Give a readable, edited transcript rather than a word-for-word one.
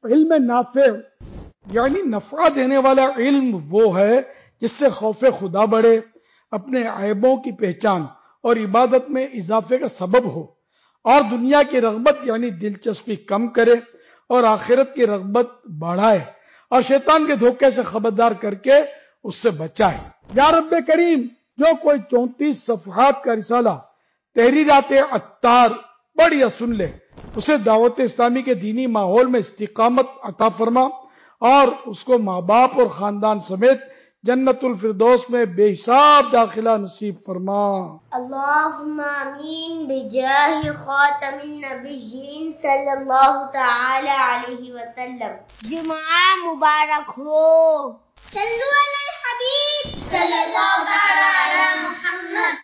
इल्म नाफे यानी नफा देने वाला इल्म वो है जिससे खौफ खुदा बढ़े, अपने ऐबों की पहचान और इबादत में इजाफे का सबब हो, और दुनिया की रगबत यानी दिलचस्पी कम करे और आखिरत की रगबत बढ़ाए, और शैतान के धोखे से खबरदार करके उससे बचाए। या रब्बे करीम, जो कोई 34 सफ़हात का रिसाला तहरीरात अत्तार पढ़ या सुन ले, उसे दावत इस्लामी के दीनी माहौल में इस्तिकामत अता फरमा और उसको माँ बाप और खानदान समेत जन्नतुल फिरदौस में बेहिसाब दाखिला नसीब फरमा। अल्लाहुम्मा आमीन बिजाहि खातमिन नबिय्यीन सल्लल्लाहु तआला अलैहि वसल्लम। जुमा मुबारक हो। सल्लु अलल हबीब सल्लल्लाहु तआला अला मुहम्मद।